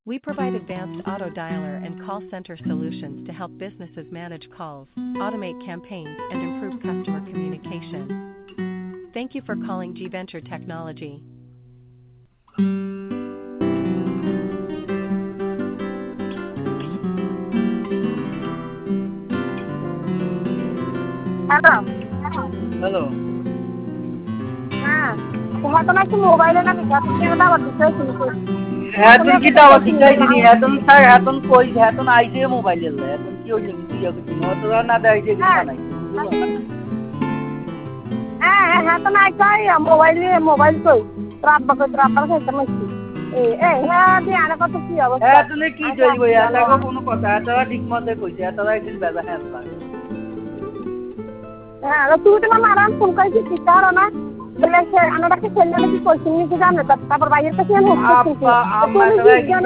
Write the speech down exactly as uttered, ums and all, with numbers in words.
We provide advanced auto dialer and call center solutions to help businesses manage calls, automate campaigns, and improve customer communication. Thank you for calling G Venture Technology. Hello. Hello. হ্যাঁ, তোমার তো নাকি মোবাইলে না বিকাশ থেকে আবার দিতে শুরু এখন কি দাও দিকাই দিনি এখন স্যার এখন কই এখন আইছে মোবাইল এলে এখন কি হইছে কিছু ইয়া কিছু নতরা না দেয় যে কিছু নাই হ্যাঁ হ্যাঁ তো নাই কই মোবাইলে মোবাইল কই রাত বাকে রাত বাকে একটা মাসি এ এ হ্যাঁ দি আনা কত কি অবস্থা হ্যাঁ তুমি কি কইবো এটা কোনো কথা এটা ঠিক মতে কইছে এটা একদিন বেজা হ্যাঁ হ্যাঁ তুই তো মারান ফোন কইছি কি কারো না বলে সে আনাটাকে ছেলে নাকি কইছিনি কি জানো তারপর বাইরের কাছে আমি হচ্ছে